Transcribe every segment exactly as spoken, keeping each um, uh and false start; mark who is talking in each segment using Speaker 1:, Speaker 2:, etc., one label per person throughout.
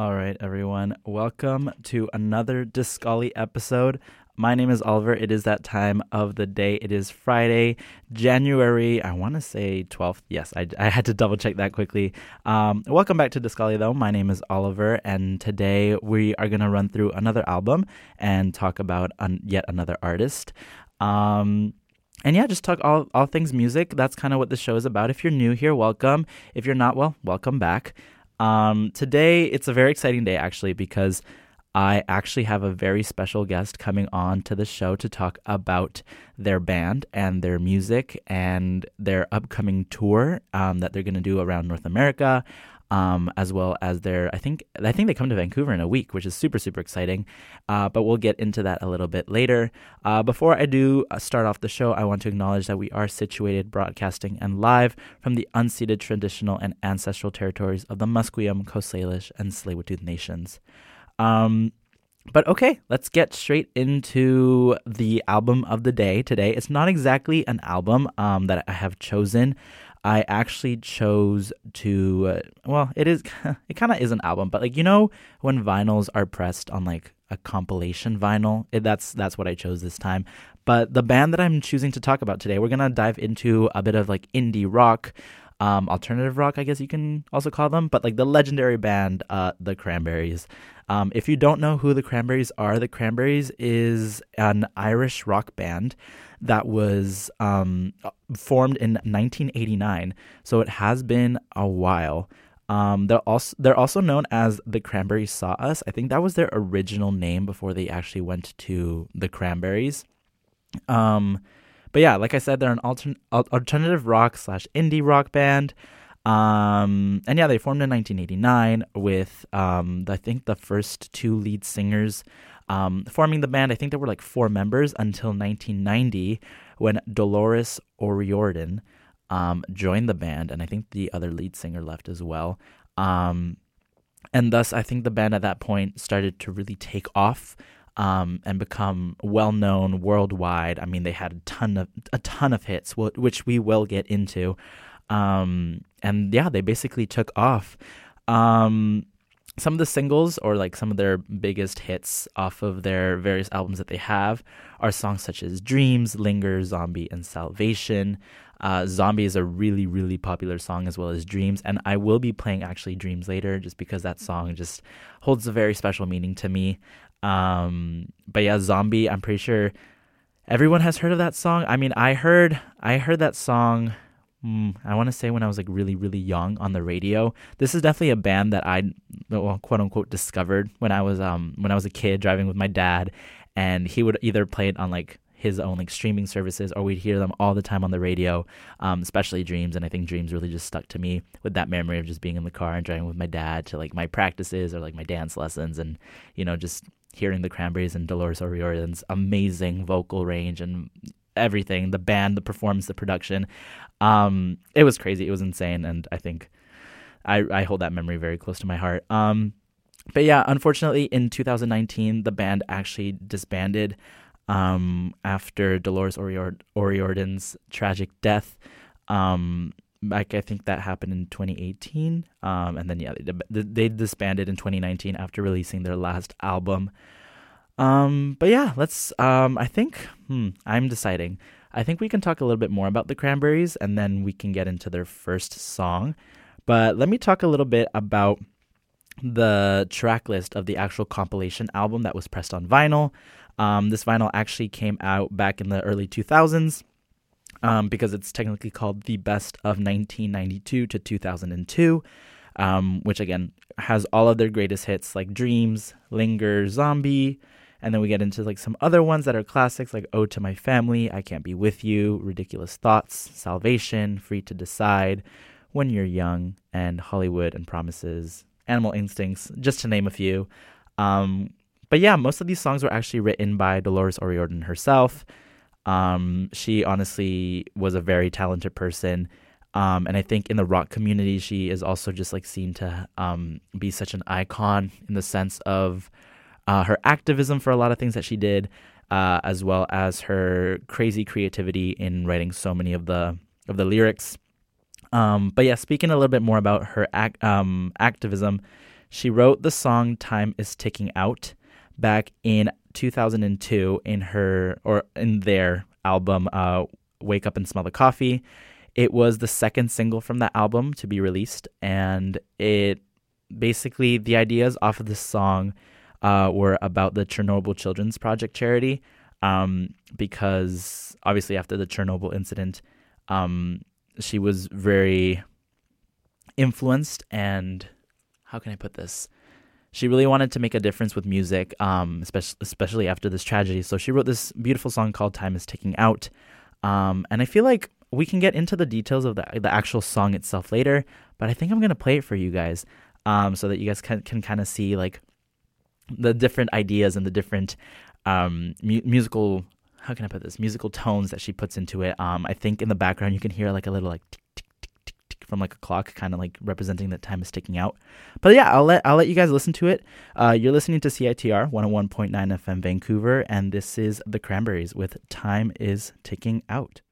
Speaker 1: All right, everyone. Welcome to another Discali episode. My name is Oliver. It is that time of the day. It is Friday, January, I want to say twelfth. Yes, I, I had to double check that quickly. Um, welcome back to Discali, though. My name is Oliver, and today we are going to run through another album and talk about un- yet another artist. Um... And yeah, just talk all, all things music. That's kind of what the show is about. If you're new here, welcome. If you're not, well, welcome back. Um, today, it's a very exciting day, actually, because I actually have a very special guest coming on to the show to talk about their band and their music and their upcoming tour um, that they're going to do around North America. Um, as well as their, I think, I think they come to Vancouver in a week, which is super, super exciting. Uh, but we'll get into that a little bit later. Uh, before I do uh, start off the show, I want to acknowledge that we are situated, broadcasting, and live from the unceded traditional and ancestral territories of the Musqueam, Coast Salish, and Tsleil-Waututh nations. Um, But okay, let's get straight into the album of the day today. It's not exactly an album um, that I have chosen. I actually chose to, uh, well, it is, it kind of is an album, but like, you know, when vinyls are pressed on like a compilation vinyl, it, that's, that's what I chose this time. But the band that I'm choosing to talk about today, we're going to dive into a bit of like indie rock, um, alternative rock, I guess you can also call them, but like the legendary band, uh, The Cranberries. Um, if you don't know who The Cranberries are, The Cranberries is an Irish rock band that was um, formed in nineteen eighty-nine, so it has been a while. Um, they're also they're also known as The Cranberries Saw Us. I think that was their original name before they actually went to The Cranberries. Um, but yeah, like I said, they're an altern- alternative rock slash indie rock band. Um, and yeah, they formed in nineteen eighty-nine with, um, I think the first two lead singers, um, forming the band. I think there were like four members until nineteen ninety when Dolores O'Riordan, um, joined the band. And I think the other lead singer left as well. Um, and thus I think the band at that point started to really take off, um, and become well-known worldwide. I mean, they had a ton of, a ton of hits, which we will get into. Um, and yeah, they basically took off. Um, some of the singles or like some of their biggest hits off of their various albums that they have are songs such as Dreams, Linger, Zombie, and Salvation. Uh, Zombie is a really, really popular song as well as Dreams. And I will be playing actually Dreams later just because that song just holds a very special meaning to me. Um, but yeah, Zombie, I'm pretty sure everyone has heard of that song. I mean, I heard, I heard that song Mm, I want to say when I was like really, really young on the radio. This is definitely a band that I, well, quote unquote, discovered when I was um when I was a kid driving with my dad, and he would either play it on like his own like streaming services, or we'd hear them all the time on the radio, um, especially Dreams. And I think Dreams really just stuck to me with that memory of just being in the car and driving with my dad to like my practices or like my dance lessons, and you know just hearing the Cranberries and Dolores O'Riordan's amazing vocal range and everything, the band, the performance, the production. Um, it was crazy. It was insane. And I think I, I hold that memory very close to my heart. Um, but yeah, unfortunately in two thousand nineteen, the band actually disbanded, um, after Dolores O'Riord- O'Riordan's tragic death. Um, like I think that happened in twenty eighteen. Um, and then yeah, they, they disbanded in twenty nineteen after releasing their last album. Um, but yeah, let's, um, I think, hmm, I'm deciding. I think we can talk a little bit more about the Cranberries and then we can get into their first song. But let me talk a little bit about the track list of the actual compilation album that was pressed on vinyl. Um, this vinyl actually came out back in the early two thousands, um, because it's technically called The Best of nineteen ninety-two to two thousand two, um, which again has all of their greatest hits like Dreams, Linger, Zombie. And then we get into like some other ones that are classics like Ode to My Family, I Can't Be With You, Ridiculous Thoughts, Salvation, Free to Decide, When You're Young, and Hollywood and Promises, Animal Instincts, just to name a few. Um, but yeah, most of these songs were actually written by Dolores O'Riordan herself. Um, she honestly was a very talented person. Um, and I think in the rock community, she is also just like seen to um, be such an icon in the sense of Uh, her activism for a lot of things that she did, uh, as well as her crazy creativity in writing so many of the of the lyrics. Um, but yeah, speaking a little bit more about her ac- um, activism, She wrote the song Time is Ticking Out back in two thousand two in her or in their album uh, Wake Up and Smell the Coffee. It was the second single from that album to be released, and it basically the ideas off of this song uh, were about the Chernobyl Children's Project charity, um, because obviously after the Chernobyl incident, um, she was very influenced and how can I put this? She really wanted to make a difference with music, um, especially especially after this tragedy. So she wrote this beautiful song called "Time Is Ticking Out," um, and I feel like we can get into the details of the the actual song itself later. But I think I'm gonna play it for you guys, um, so that you guys can can kind of see like the different ideas and the different um, mu- musical. How can I put this? Musical tones that she puts into it. Um, I think in the background you can hear like a little like from like a clock, kind of like representing that time is ticking out. But yeah, I'll let I'll let you guys listen to it. Uh, you're listening to C I T R one oh one point nine F M Vancouver, and this is the Cranberries with "Time is Ticking Out."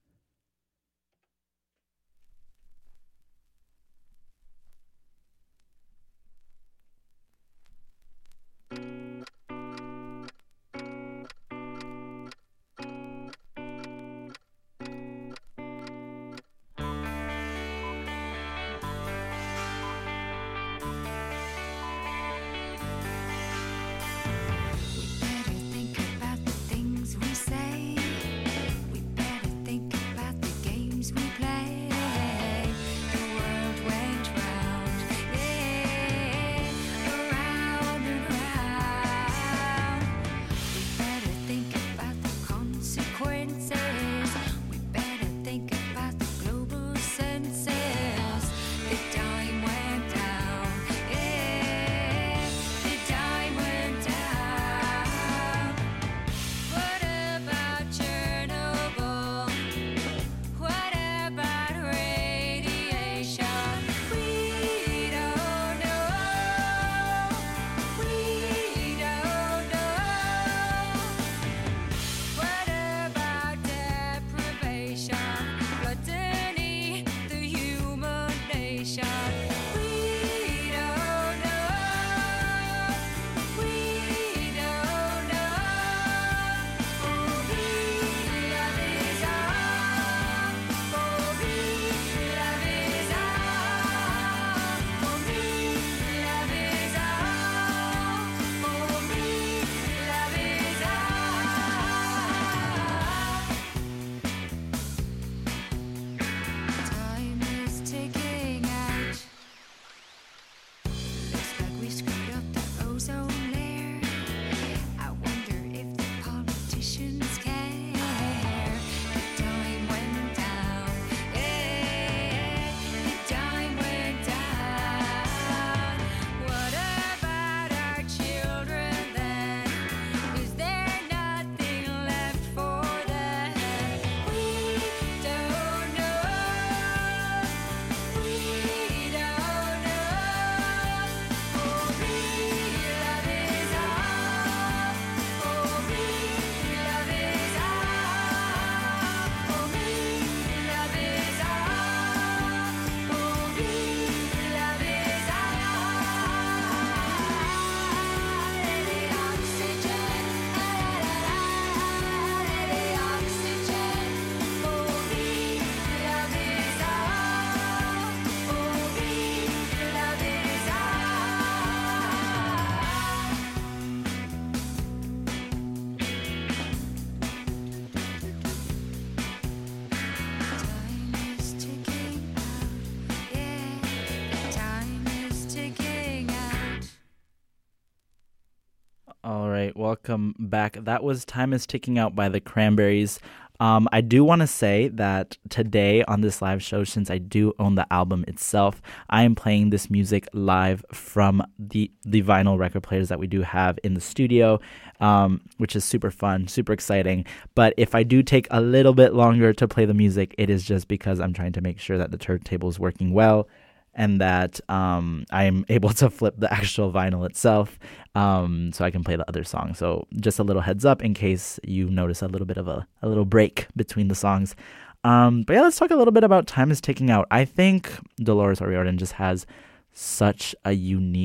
Speaker 1: All right, welcome back. That was "Time is Ticking Out" by the Cranberries. Um, I do want to say that today on this live show, since I do own the album itself, I am playing this music live from the, the vinyl record players that we do have in the studio, um, which is super fun, super exciting. But if I do take a little bit longer to play the music, it is just because I'm trying to make sure that the turntable is working well and that um, I'm able to flip the actual vinyl itself, um, so I can play the other song. So just a little heads up in case you notice a little bit of a, a little break between the songs. Um, but yeah, let's talk a little bit about "Time is Ticking Out." I think Dolores O'Riordan just has such a unique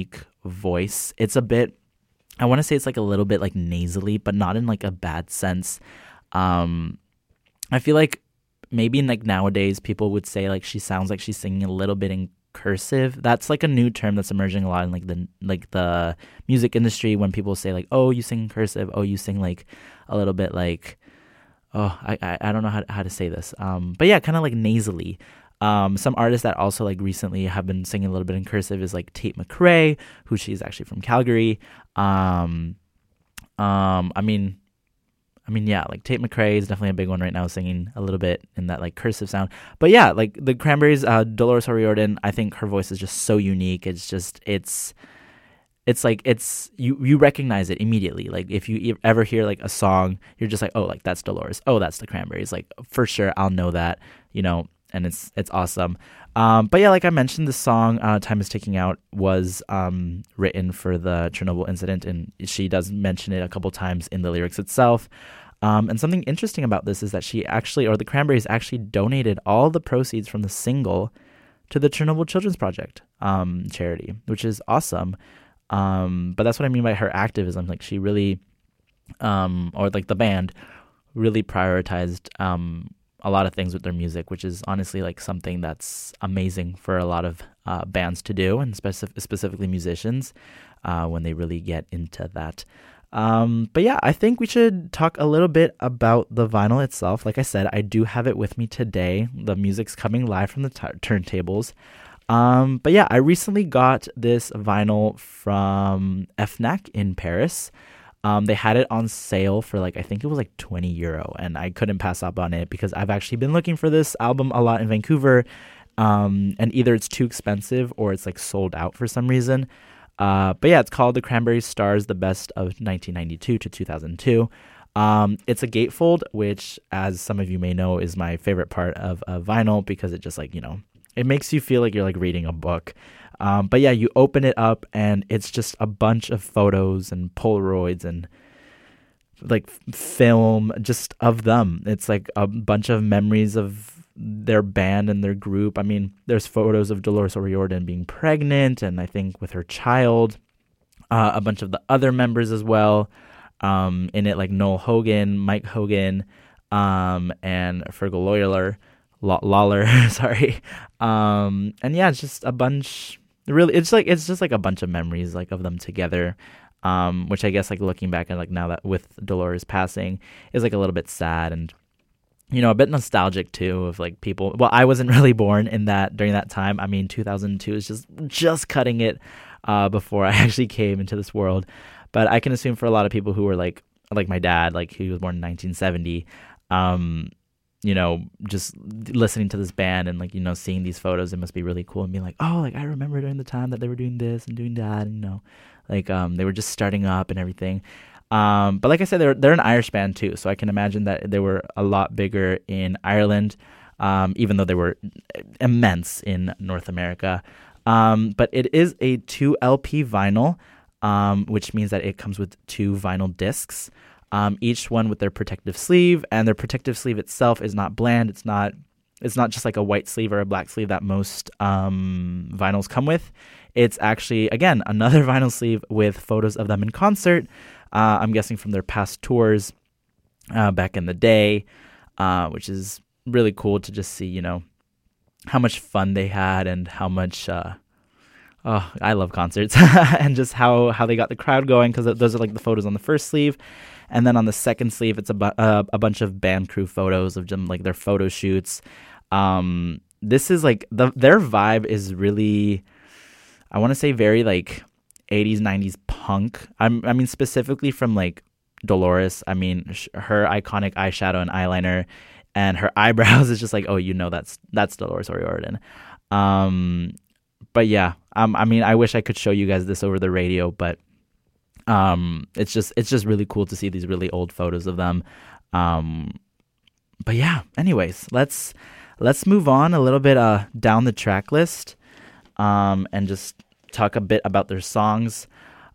Speaker 1: voice. It's a bit, I want to say it's like a little bit like nasally, but not in like a bad sense. Um, I feel like maybe like nowadays people would say like she sounds like she's singing a little bit in cursive. That's like a new term that's emerging a lot in like the like the music industry, when people say like, oh, you sing in cursive, oh, you sing like a little bit like, oh, I I, I don't know how to, how to say this. Um, but yeah, kind of like nasally. Um, some artists that also like recently have been singing a little bit in cursive is like Tate McRae, who she's actually from Calgary. Um, um, I mean, I mean, yeah, like Tate McRae is definitely a big one right now, singing a little bit in that like cursive sound. But yeah, like the Cranberries, uh, Dolores O'Riordan, I think her voice is just so unique. It's just, it's, it's like, it's, you, you recognize it immediately. Like if you e- ever hear like a song, you're just like, oh, like that's Dolores. Oh, that's the Cranberries. Like for sure, I'll know that, you know, and it's, it's awesome. Um, but yeah, like I mentioned, the song uh, Time Is Ticking Out was um, written for the Chernobyl incident, and she does mention it a couple times in the lyrics itself. Um, and something interesting about this is that she actually, or the Cranberries actually donated all the proceeds from the single to the Chernobyl Children's Project um, charity, which is awesome. Um, but that's what I mean by her activism. Like she really, um, or like the band, really prioritized um, a lot of things with their music, which is honestly like something that's amazing for a lot of uh, bands to do, and specif- specifically musicians uh, when they really get into that. Um, but yeah, I think we should talk a little bit about the vinyl itself. Like I said, I do have it with me today. The music's coming live from the t- turntables. Um, but yeah, I recently got this vinyl from Fnac in Paris. Um, they had it on sale for like, I think it was like twenty euro, and I couldn't pass up on it because I've actually been looking for this album a lot in Vancouver. Um, and either it's too expensive or it's like sold out for some reason. Uh, but yeah, it's called The Cranberries Stars, the best of nineteen ninety-two to two thousand two. Um, it's a gatefold, which, as some of you may know, is my favorite part of, of vinyl, because it just like, you know, it makes you feel like you're like reading a book. Um, but yeah, you open it up and it's just a bunch of photos and Polaroids and like film just of them. It's like a bunch of memories of their band and their group. I mean, there's photos of Dolores O'Riordan being pregnant, and I think with her child, uh, a bunch of the other members as well. Um, in it, like Noel Hogan, Mike Hogan, um, and Fergal Lawler, Lawler, sorry. Um, and yeah, it's just a bunch. Really, it's like it's just like a bunch of memories, like of them together. Um, which I guess, like looking back and like now that with Dolores passing, is like a little bit sad and, you know, a bit nostalgic too, of like people. Well, I wasn't really born in that during that time. I mean, two thousand two is just just cutting it uh, before I actually came into this world. But I can assume for a lot of people who were like like my dad, like he was born in nineteen seventy. Um, you know, just listening to this band and like, you know, seeing these photos, it must be really cool and being like, oh, like I remember during the time that they were doing this and doing that, and, you know, like um, they were just starting up and everything. Um, but like I said, they're they're an Irish band too, so I can imagine that they were a lot bigger in Ireland, um, even though they were immense in North America. Um, but it is a two L P vinyl, um, which means that it comes with two vinyl discs. Um, each one with their protective sleeve, and their protective sleeve itself is not bland. It's not it's not just like a white sleeve or a black sleeve that most um, vinyls come with. It's actually, again, another vinyl sleeve with photos of them in concert. Uh, I'm guessing from their past tours uh, back in the day, uh, which is really cool to just see, you know, how much fun they had and how much. Uh, oh, I love concerts and just how, how they got the crowd going, because those are like the photos on the first sleeve. And then on the second sleeve, it's a, bu- uh, a bunch of band crew photos of them, like their photo shoots. Um, this is like the their vibe is really, I want to say very like eighties, nineties punk. I'm, I mean, specifically from like Dolores. I mean, sh- her iconic eyeshadow and eyeliner and her eyebrows is just like, oh, you know, that's that's Dolores O'Riordan. Um, but yeah, um, I mean, I wish I could show you guys this over the radio, but um, it's just it's just really cool to see these really old photos of them. Um, but yeah, anyways, let's let's move on a little bit uh, down the track list, um, and just talk a bit about their songs.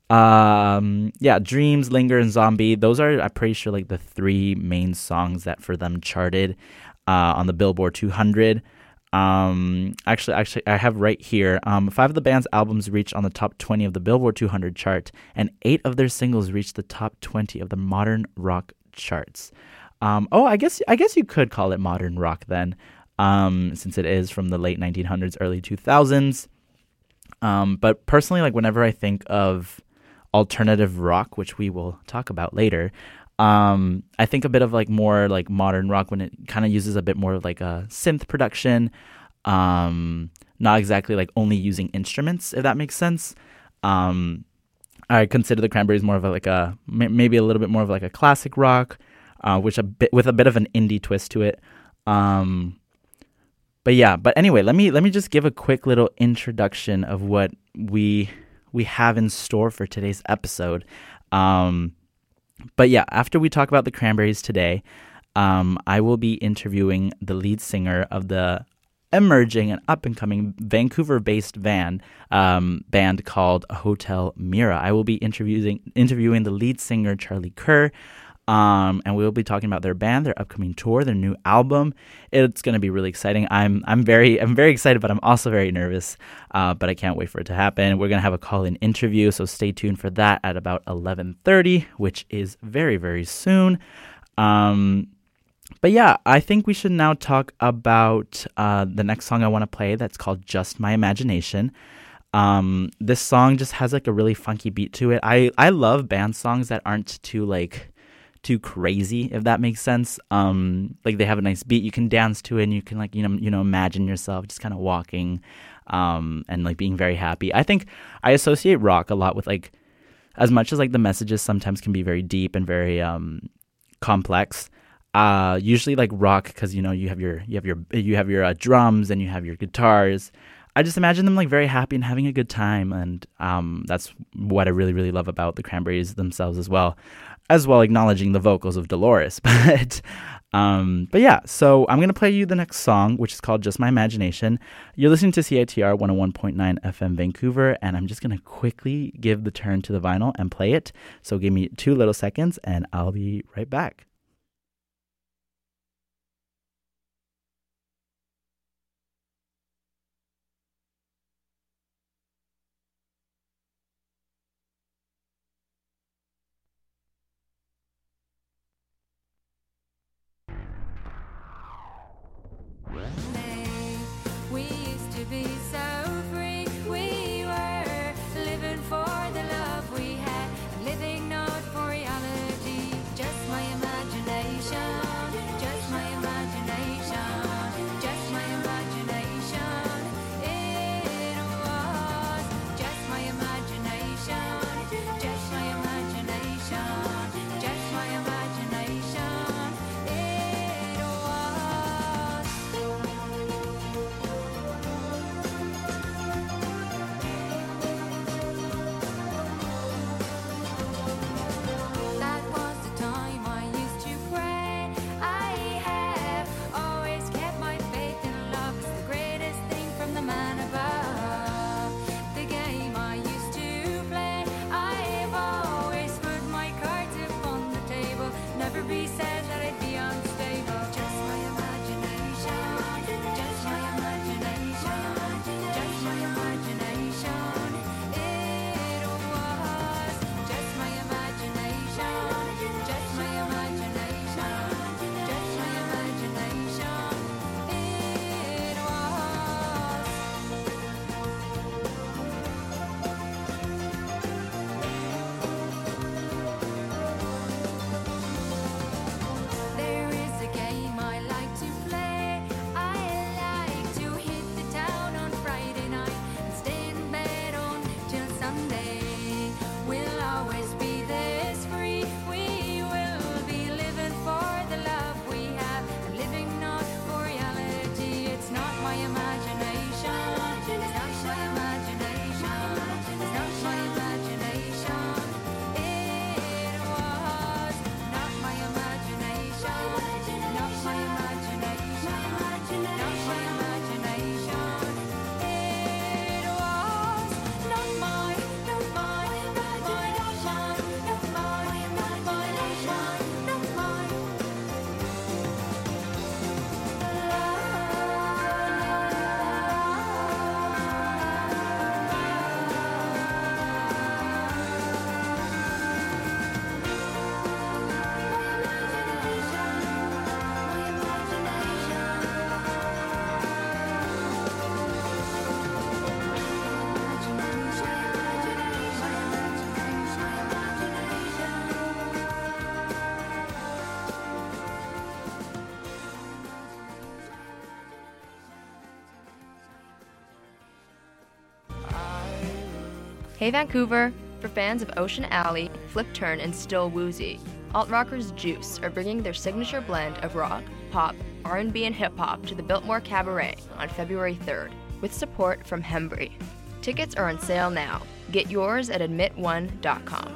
Speaker 1: Um, yeah, Dreams, Linger, and Zombie. Those are, I'm pretty sure, like the three main songs that for them charted uh, on the Billboard two hundred. Um, actually, actually, I have right here. Um, five of the band's albums reached on the top twenty of the Billboard two hundred chart, and eight of their singles reached the top twenty of the modern rock charts. Um, oh, I guess I guess you could call it modern rock then, um, since it is from the late nineteen hundreds, early two thousands. Um, but personally, like whenever I think of alternative rock, which we will talk about later, um, I think a bit of like more like modern rock when it kind of uses a bit more of like a synth production, um, not exactly like only using instruments, if that makes sense. Um, I consider the Cranberries more of a, like a maybe a little bit more of like a classic rock, uh, which a bit with a bit of an indie twist to it. Um, But yeah, but anyway, let me let me just give a quick little introduction of what we we have in store for today's episode. Um, but yeah, after we talk about the Cranberries today, um, I will be interviewing the lead singer of the emerging and up and coming Vancouver-based band um, band called Hotel Mira. I will be interviewing interviewing the lead singer Charlie Kerr. Um, and we'll be talking about their band, their upcoming tour, their new album. It's going to be really exciting. I'm I'm very I'm very excited, but I'm also very nervous. Uh, but I can't wait for it to happen. We're going to have a call-in interview, so stay tuned for that at about eleven thirty, which is very, very soon. Um, but yeah, I think we should now talk about uh, the next song I want to play that's called Just My Imagination. Um, this song just has like a really funky beat to it. I, I love band songs that aren't too like... too crazy, if that makes sense. Um, like they have a nice beat, you can dance to it, and you can like you know you know imagine yourself just kind of walking, um, and like being very happy. I think I associate rock a lot with like, as much as like the messages sometimes can be very deep and very um complex. Uh, usually like rock, because you know you have your you have your you have your uh, drums and you have your guitars. I just imagine them like very happy and having a good time, and um, that's what I really really love about the Cranberries themselves as well. As well, acknowledging the vocals of Dolores. But um, but yeah, so I'm going to play you the next song, which is called Just My Imagination. You're listening to C I T R one oh one point nine F M Vancouver, and I'm just going to quickly give the turn to the vinyl and play it. So give me two little seconds, and I'll be right back.
Speaker 2: We used to be so free. We were living for the love we had, living not for reality. Just my imagination.
Speaker 3: Hey Vancouver! For fans of Ocean Alley, Flip Turn, and Still Woozy, alt-rockers Juice are bringing their signature blend of rock, pop, R and B, and hip-hop to the Biltmore Cabaret on February third, with support from Hembry. Tickets are on sale now. Get yours at admit one dot com.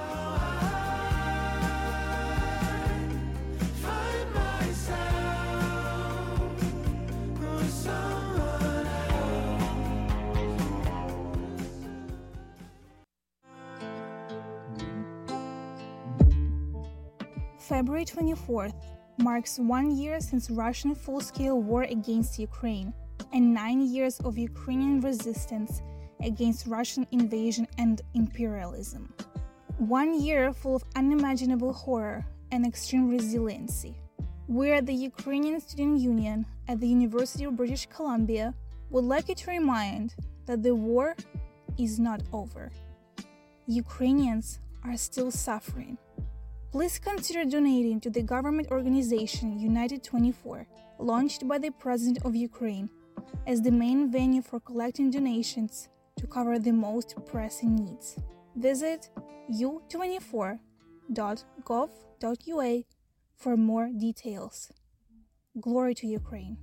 Speaker 4: February twenty-fourth marks one year since Russian full-scale war against Ukraine and nine years of Ukrainian resistance against Russian invasion and imperialism. One year full of unimaginable horror and extreme resiliency. We at the Ukrainian Student Union at the University of British Columbia would like you to remind that the war is not over. Ukrainians are still suffering. Please consider donating to the government organization United twenty-four, launched by the President of Ukraine, as the main venue for collecting donations to cover the most pressing needs. Visit u twenty-four dot gov dot u a for more details. Glory to Ukraine.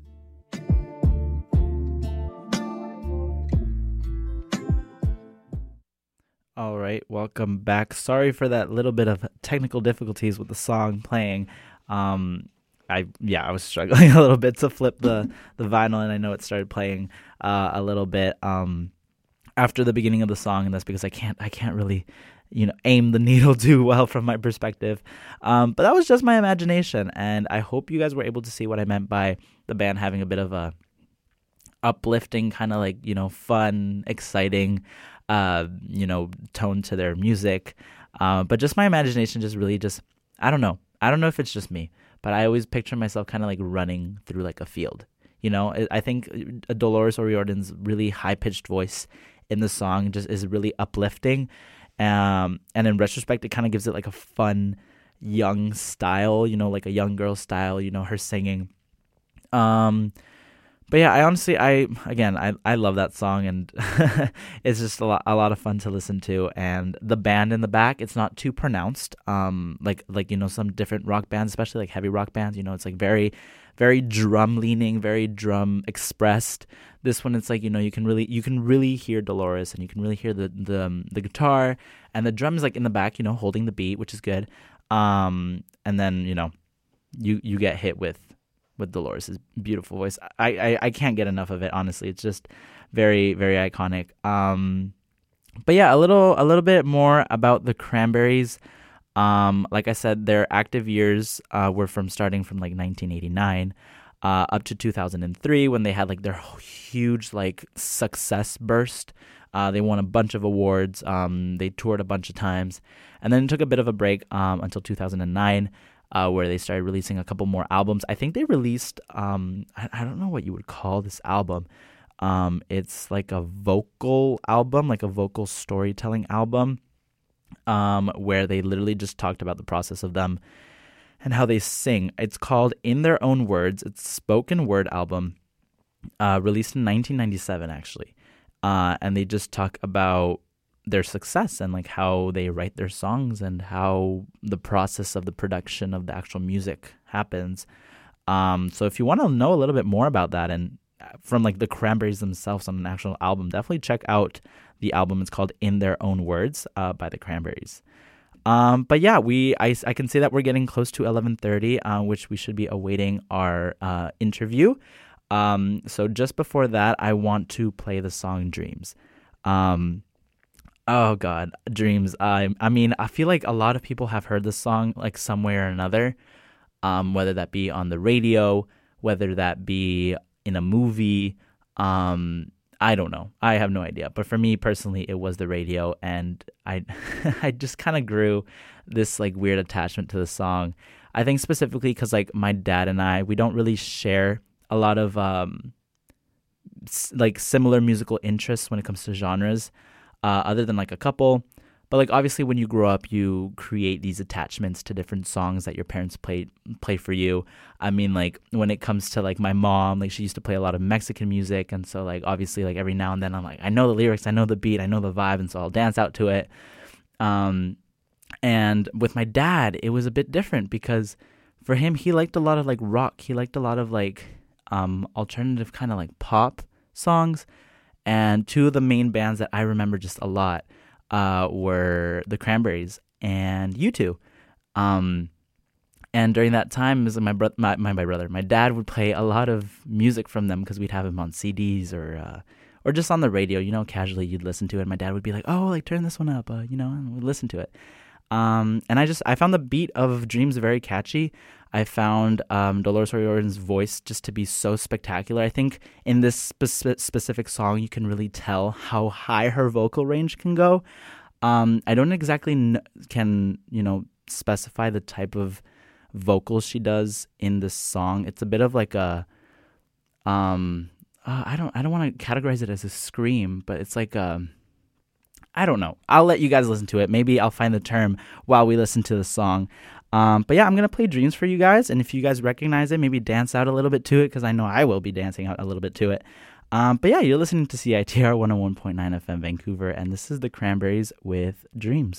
Speaker 1: All right, welcome back. Sorry for that little bit of technical difficulties with the song playing. Um, I yeah, I was struggling a little bit to flip the, the vinyl, and I know it started playing uh, a little bit um, after the beginning of the song, and that's because I can't I can't really you know aim the needle too well from my perspective. Um, but that was just my imagination, and I hope you guys were able to see what I meant by the band having a bit of a uplifting, kind of like you know fun, exciting. Uh, you know, tone to their music. Uh, but just my imagination just really just, I don't know. I don't know if it's just me, but I always picture myself kind of like running through like a field. You know, I, I think Dolores O'Riordan's really high-pitched voice in the song just is really uplifting. Um, and in retrospect, it kind of gives it like a fun, young style, you know, like a young girl style, you know, her singing. Um... But yeah, I honestly, I again, I, I love that song, and it's just a lot, a lot of fun to listen to. And the band in the back, it's not too pronounced, um, like like you know some different rock bands, especially like heavy rock bands. You know, it's like very, very drum leaning, very drum expressed. This one, it's like you know you can really you can really hear Dolores, and you can really hear the the um, the guitar and the drums like in the back, you know, holding the beat, which is good. Um, and then you know, you you get hit with. with Dolores' beautiful voice. I, I, I can't get enough of it, honestly. It's just very, very iconic. Um, but yeah, a little a little bit more about the Cranberries. Um, like I said, their active years uh, were from starting from like nineteen eighty-nine uh, up to two thousand three when they had like their huge like success burst. Uh, they won a bunch of awards. Um, they toured a bunch of times, and then took a bit of a break um, until two thousand nine. Uh, where they started releasing a couple more albums. I think they released, um, I, I don't know what you would call this album. Um, it's like a vocal album, like a vocal storytelling album, um, where they literally just talked about the process of them and how they sing. It's called In Their Own Words. It's a spoken word album, uh, released in nineteen ninety-seven, actually. Uh, and they just talk about their success and like how they write their songs and how the process of the production of the actual music happens. Um, so if you want to know a little bit more about that and from like the Cranberries themselves on an actual album, definitely check out the album. It's called In Their Own Words uh, by the Cranberries. Um, but yeah, we I, I can say that we're getting close to eleven thirty, uh, which we should be awaiting our uh, interview. Um, so just before that, I want to play the song Dreams. Um, Oh God, Dreams. I I mean, I feel like a lot of people have heard this song like some way or another, um, whether that be on the radio, whether that be in a movie. Um, I don't know. I have no idea. But for me personally, it was the radio, and I I just kind of grew this like weird attachment to the song. I think specifically because like my dad and I, we don't really share a lot of um, s- like similar musical interests when it comes to genres. Uh, other than like a couple, But like obviously when you grow up, you create these attachments to different songs that your parents play play for you. I mean, like when it comes to like my mom, like she used to play a lot of Mexican music, and so like obviously like every now and then I'm like, I know the lyrics, I know the beat, I know the vibe, and so I'll dance out to it. Um, and with my dad, it was a bit different because for him, he liked a lot of like rock. He liked a lot of like um alternative kind of like pop songs. And two of the main bands that I remember just a lot uh, were the Cranberries and U two. Um, and during that time, it was my, bro- my, my my brother, my dad would play a lot of music from them because we'd have them on C Ds or uh, or just on the radio, you know, casually you'd listen to it. And my dad would be like, "Oh, like turn this one up," uh, you know, and we'd listen to it. Um, and I just I found the beat of Dreams very catchy. I found um, Dolores O'Riordan's voice just to be so spectacular. I think in this spe- specific song, you can really tell how high her vocal range can go. Um, I don't exactly kn- can, you know, specify the type of vocals she does in this song. It's a bit of like a, um, uh, I don't I don't want to categorize it as a scream, but it's like a, I don't know. I'll let you guys listen to it. Maybe I'll find the term while we listen to the song. Um, but yeah, I'm going to play Dreams for you guys. And if you guys recognize it, maybe dance out a little bit to it because I know I will be dancing out a little bit to it. Um, but yeah, you're listening to C I T R one oh one point nine F M Vancouver. And this is the Cranberries with Dreams.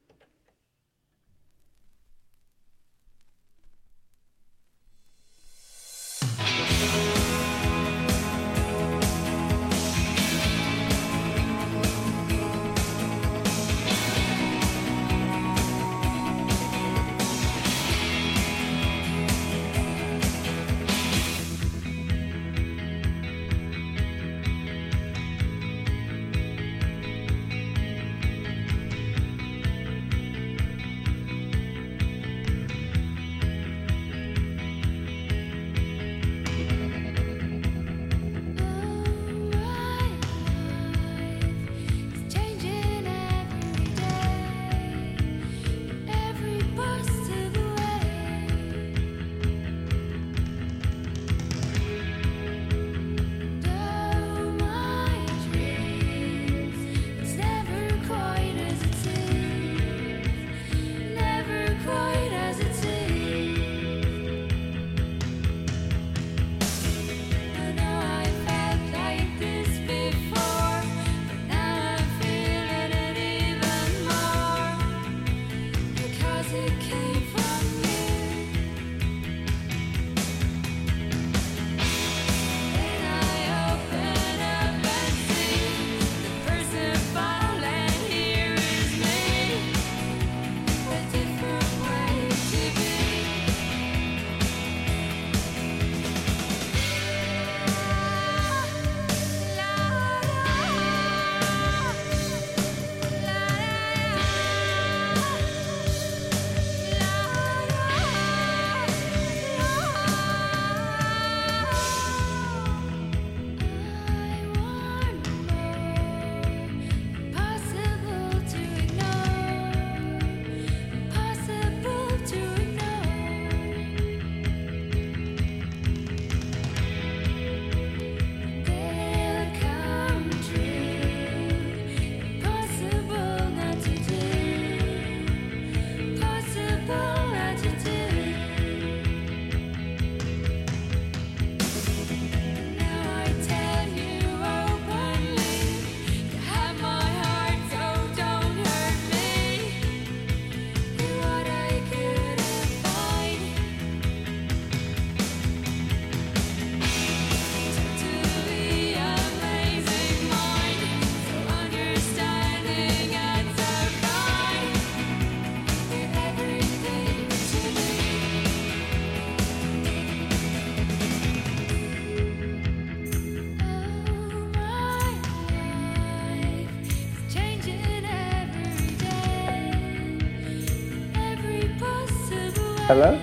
Speaker 5: Hello?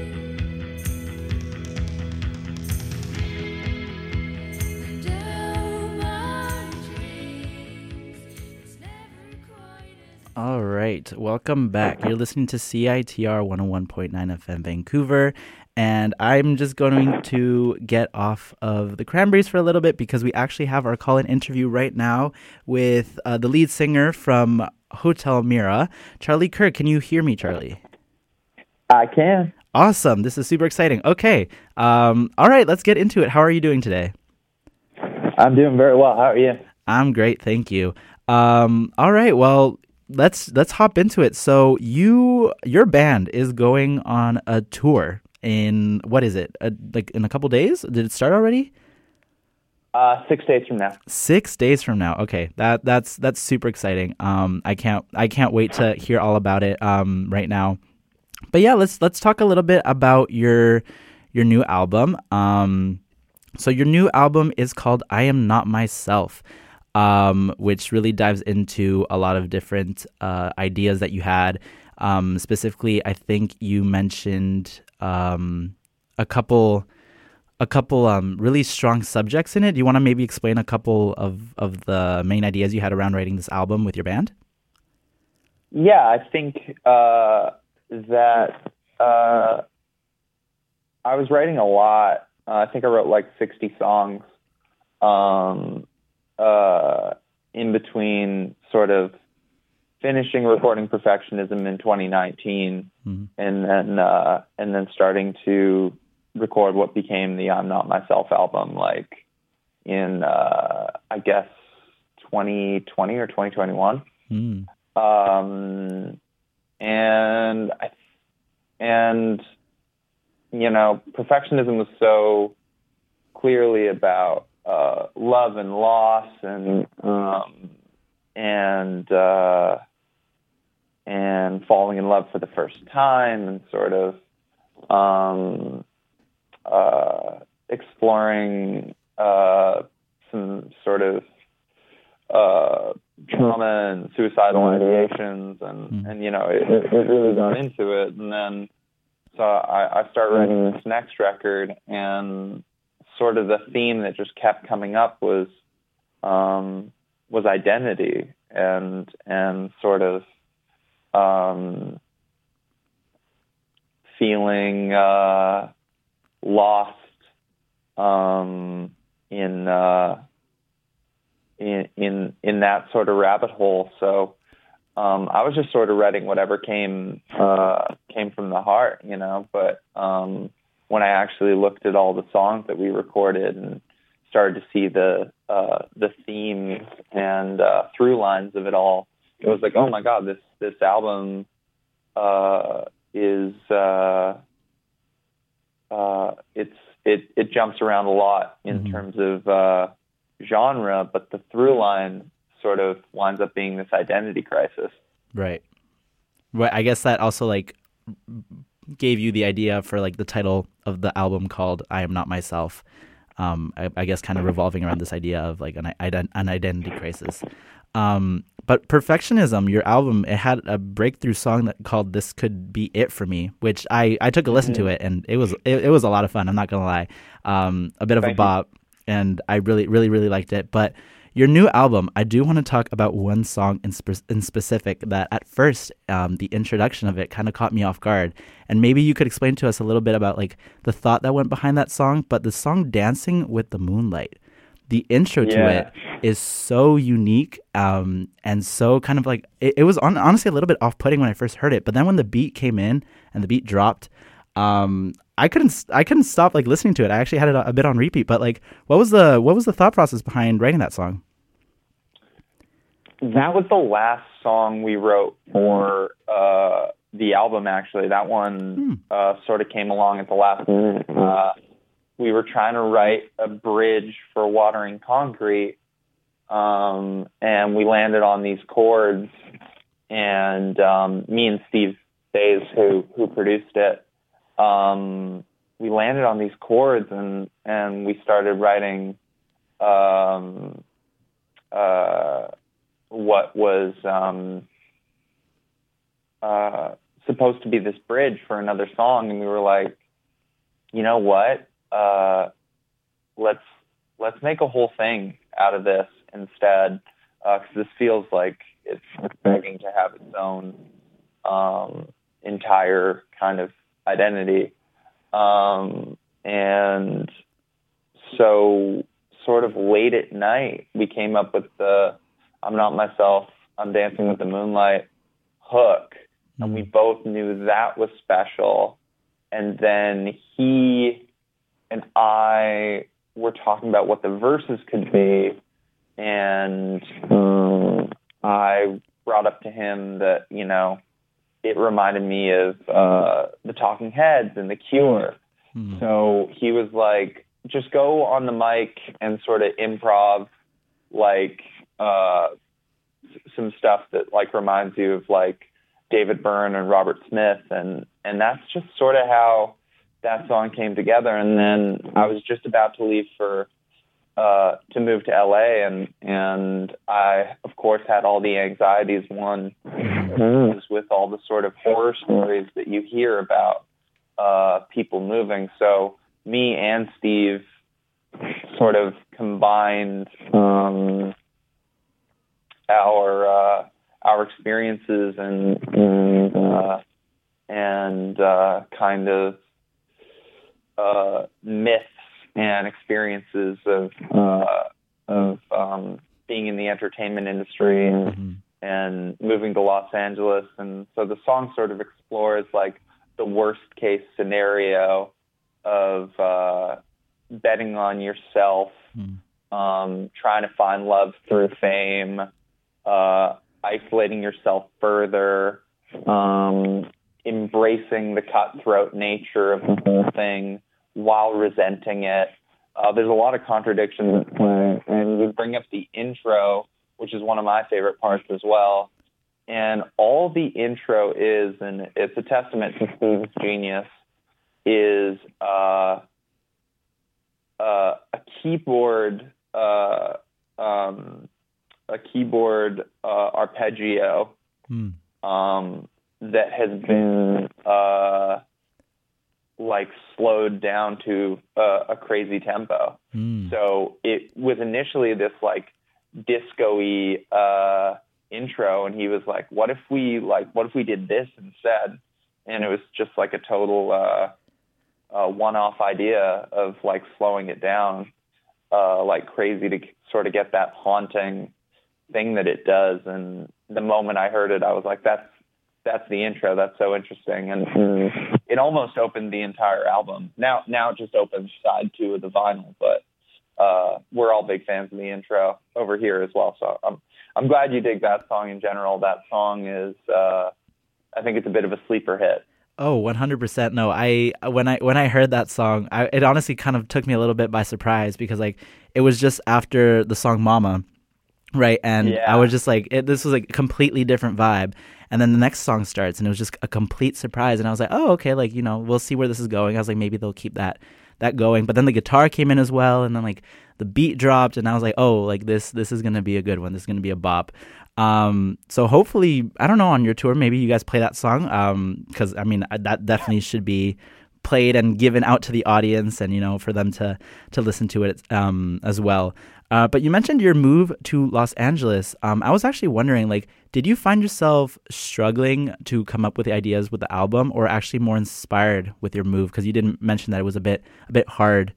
Speaker 1: All right, welcome back. You're listening to C I T R one oh one point nine F M Vancouver, and I'm just going to get off of the Cranberries for a little bit because we actually have our call-in interview right now with uh, the lead singer from Hotel Mira. Charlie Kirk, can you hear me, Charlie?
Speaker 5: I can.
Speaker 1: Awesome. This is super exciting. Okay. Um, all right, let's get into it. How are you doing today?
Speaker 5: I'm doing very well. How are you?
Speaker 1: I'm great, thank you. Um, all right, well, let's let's hop into it. So you your band is going on a tour in what is it? A, like in a couple days? Did it start already?
Speaker 5: Uh, six days from now.
Speaker 1: Six days from now. Okay, that that's that's super exciting. Um, I can't I can't wait to hear all about it. Um, right now. But yeah, let's let's talk a little bit about your your new album. Um, so your new album is called I Am Not Myself, um, which really dives into a lot of different uh, ideas that you had. Um, specifically, I think you mentioned um, a couple a couple um, really strong subjects in it. Do you want to maybe explain a couple of, of the main ideas you had around writing this album with your band?
Speaker 5: Yeah, I think uh, that uh, I was writing a lot. Uh, I think I wrote like sixty songs um, uh, in between sort of finishing recording Perfectionism in twenty nineteen mm-hmm. and then uh, and then starting to record what became the I'm Not Myself album, like in uh, I guess twenty twenty or twenty twenty-one. Mm. Um, and I, and you know, Perfectionism was so clearly about uh, love and loss, and um, and uh, and falling in love for the first time, and sort of um, uh, exploring uh, some sort of uh, trauma and suicidal ideations, and, mm. and you know, it, it really got into it. And then so I, I started writing this next record, and sort of the theme that just kept coming up was um, was identity, and and sort of um, feeling uh, lost um, in. Uh, In, in in that sort of rabbit hole. So um, I was just sort of writing whatever came uh, came from the heart, you know. But um, when I actually looked at all the songs that we recorded and started to see the uh, the themes and uh, through lines of it all, it was like, oh my God, this this album uh, is uh, uh, it's it it jumps around a lot in mm-hmm. terms of uh, genre, but the through line sort of winds up being this identity crisis.
Speaker 1: Right. Right. I guess that also like gave you the idea for like the title of the album called I Am Not Myself. Um, I, I guess kind of revolving around this idea of like an, an identity crisis. Um, but Perfectionism, your album, it had a breakthrough song that called This Could Be It For Me, which I, I took a listen mm-hmm. to it, and it was it, it was a lot of fun. I'm not going to lie. Um, a bit of Thank a bop. You. And I really, really, really liked it. But your new album, I do want to talk about one song in, spe- in specific that at first, um, the introduction of it kind of caught me off guard. And maybe you could explain to us a little bit about like the thought that went behind that song. But the song Dancing with the Moonlight, the intro yeah. to it is so unique um, and so kind of like, it, it was on, honestly a little bit off-putting when I first heard it. But then when the beat came in and the beat dropped, um, I couldn't I couldn't stop like listening to it. I actually had it a, a bit on repeat. But like, what was the what was the thought process behind writing that song?
Speaker 5: That was the last song we wrote for uh, the album. Actually, that one hmm. uh, sort of came along at the last minute. Uh, we were trying to write a bridge for Watering Concrete, um, and we landed on these chords. And um, me and Steve Faze, who who produced it. Um, we landed on these chords, and, and we started writing um, uh, what was um, uh, supposed to be this bridge for another song, and we were like, you know what? Uh, let's let's make a whole thing out of this instead, because uh, this feels like it's begging to have its own um, entire kind of identity. Um, and so sort of late at night, we came up with the I'm Not Myself on Dancing with the Moonlight hook, and we both knew that was special. And then he and I were talking about what the verses could be, and um, I brought up to him that, you know, it reminded me of uh, the Talking Heads and The Cure. Mm. So he was like, just go on the mic and sort of improv, like, uh, some stuff that, like, reminds you of, like, David Byrne and Robert Smith. And, and that's just sort of how that song came together. And then I was just about to leave for uh, to move to L A, and and I, of course, had all the anxieties one moves with all the sort of horror stories that you hear about uh, people moving. So me and Steve sort of combined um, our uh, our experiences and and, uh, and uh, kind of uh, myths and experiences of uh, of um, being in the entertainment industry and, mm-hmm. and moving to Los Angeles. And so the song sort of explores like the worst case scenario of uh, betting on yourself, mm. um, trying to find love through fame, uh, isolating yourself further, um, embracing the cutthroat nature of the whole thing while resenting it. Uh, there's a lot of contradictions at play, and we bring up the intro, which is one of my favorite parts as well. And all the intro is, and it's a testament to Steve's genius, is uh, uh, a keyboard, uh, um, a keyboard uh, arpeggio mm. um, that has been uh, like slowed down to uh, a crazy tempo. Mm. So it was initially this like disco-y uh, intro, and he was like, "What if we like? What if we did this instead?" And it was just like a total uh, uh, one-off idea of like slowing it down uh, like crazy to sort of get that haunting thing that it does. And the moment I heard it, I was like, "That's that's the intro. That's so interesting." And mm. it almost opened the entire album. Now, now it just opens side two of the vinyl, but uh, we're all big fans of the intro over here as well. So I'm, I'm glad you dig that song in general. That song is, uh, I think it's a bit of a sleeper hit.
Speaker 1: Oh, one hundred percent. No, I, when I, when I heard that song, I, it honestly kind of took me a little bit by surprise because like it was just after the song Mama. Right. And yeah. I was just like, it, this was like a completely different vibe. And then the next song starts and it was just a complete surprise. And I was like, oh, okay, like, you know, we'll see where this is going. I was like, maybe they'll keep that that going. But then the guitar came in as well. And then like the beat dropped and I was like, oh, like this this is going to be a good one. This is going to be a bop. Um, so hopefully, I don't know, on your tour, maybe you guys play that song. Um, because I mean, that definitely should be played and given out to the audience and, you know, for them to, to listen to it um, as well. Uh, but you mentioned your move to Los Angeles. Um, I was actually wondering, like, did you find yourself struggling to come up with the ideas with the album, or actually more inspired with your move? Because you didn't mention that it was a bit a bit hard.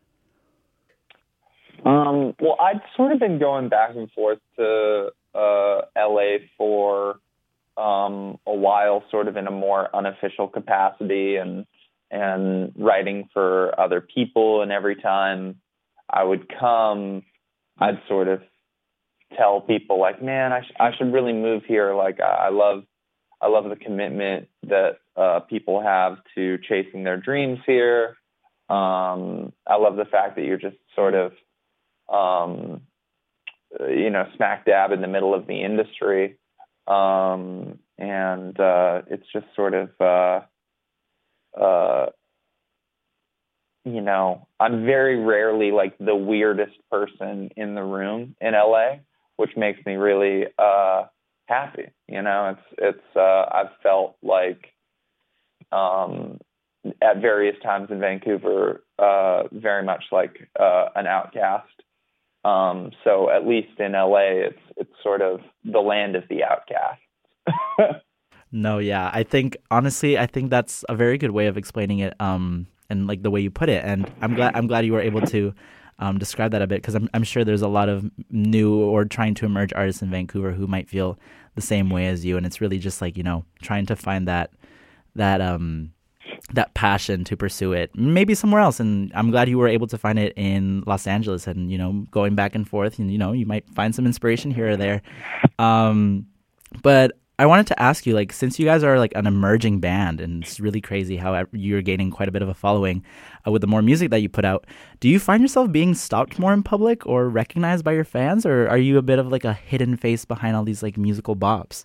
Speaker 5: Um, well, I'd sort of been going back and forth to uh, L A for um, a while, sort of in a more unofficial capacity, and and writing for other people. And every time I would come, I'd sort of tell people like, man, I, sh- I should really move here. Like, I, I love, I love the commitment that uh, people have to chasing their dreams here. Um, I love the fact that you're just sort of, um, you know, smack dab in the middle of the industry. Um, and uh, it's just sort of, uh, uh, you know, I'm very rarely like the weirdest person in the room in L A, which makes me really uh, happy. You know, it's it's uh, I've felt like um, at various times in Vancouver, uh, very much like uh, an outcast. Um, so at least in L A, it's it's sort of the land of the outcast.
Speaker 1: No, yeah, I think honestly, I think that's a very good way of explaining it. Um, and like the way you put it, and I'm glad I'm glad you were able to Um, describe that a bit, because I'm I'm sure there's a lot of new or trying to emerge artists in Vancouver who might feel the same way as you, and it's really just like, you know, trying to find that that um that passion to pursue it maybe somewhere else. And I'm glad you were able to find it in Los Angeles, and, you know, going back and forth, and, you know, you might find some inspiration here or there. Um, but I wanted to ask you, like, since you guys are like an emerging band, and it's really crazy how you're gaining quite a bit of a following uh, with the more music that you put out, do you find yourself being stopped more in public or recognized by your fans, or are you a bit of like a hidden face behind all these like musical bops?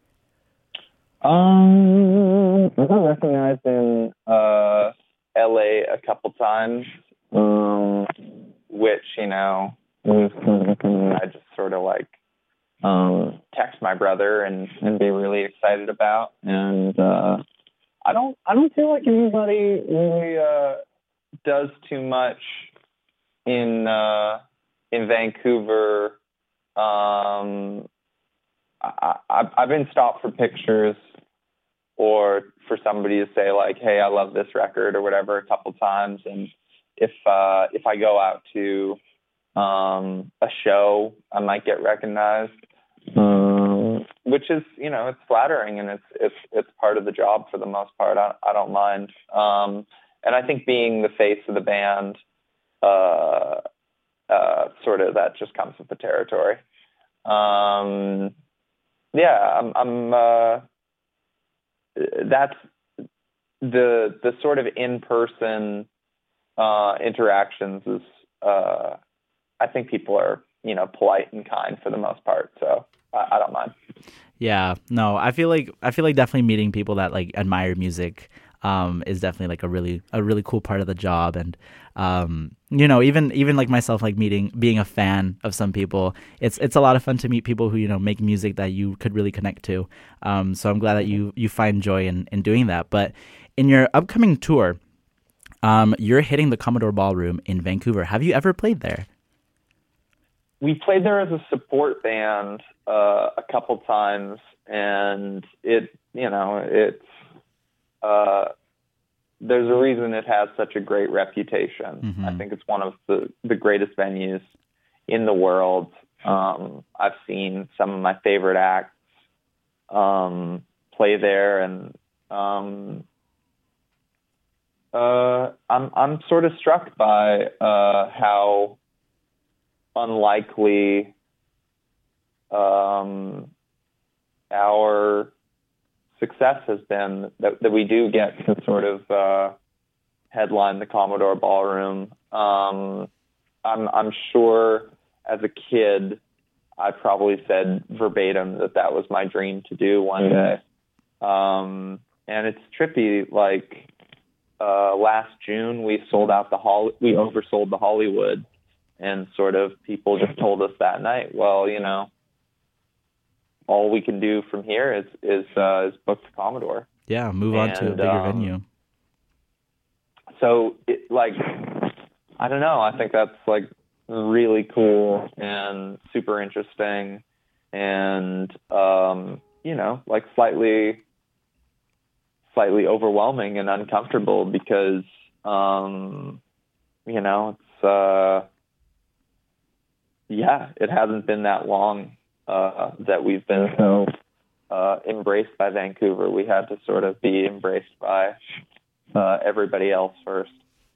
Speaker 5: Um, I got recognized in uh, L A a couple times, um, which, you know, I just sort of like um, text my brother and, and be really excited about. And uh, I don't, I don't feel like anybody really uh, does too much in uh, in Vancouver. Um, I, I, I've been stopped for pictures, or for somebody to say like, "Hey, I love this record" or whatever, a couple times. And if uh, if I go out to um, a show, I might get recognized, um, which is, you know, it's flattering, and it's it's it's part of the job for the most part. I, I don't mind, um, and I think being the face of the band, uh, uh, sort of that just comes with the territory. Um, yeah, I'm. I'm uh, that's the the sort of in-person uh, interactions is. Uh, I think people are, you know, polite and kind for the most part, so I, I don't mind.
Speaker 1: Yeah, no, I feel like I feel like definitely meeting people that like admire music um, is definitely like a really a really cool part of the job. And um, you know, even even like myself, like meeting being a fan of some people, it's it's a lot of fun to meet people who, you know, make music that you could really connect to. Um, so I'm glad that you you find joy in, in doing that. But in your upcoming tour, um, you're hitting the Commodore Ballroom in Vancouver. Have you ever played there?
Speaker 5: We played there as a support band uh, a couple times, and it, you know, it's uh, there's a reason it has such a great reputation. Mm-hmm. I think it's one of the, the greatest venues in the world. Um, I've seen some of my favorite acts um, play there, and um, uh, I'm I'm sort of struck by uh, how unlikely um, our success has been that, that we do get to sort of uh, headline the Commodore Ballroom. Um, I'm, I'm sure as a kid, I probably said verbatim that that was my dream to do one day. Um, and it's trippy. Like uh, last June, we sold out the Hol- we oversold the Hollywood. And sort of people just told us that night, well, you know, all we can do from here is is, uh, is book the Commodore.
Speaker 1: Yeah, move on and, to a bigger um, venue.
Speaker 5: So, it, like, I don't know. I think that's, like, really cool and super interesting and, um, you know, like slightly, slightly overwhelming and uncomfortable because, um, you know, it's... Uh, Yeah, it hasn't been that long uh, that we've been so uh, embraced by Vancouver. We had to sort of be embraced by uh, everybody else first.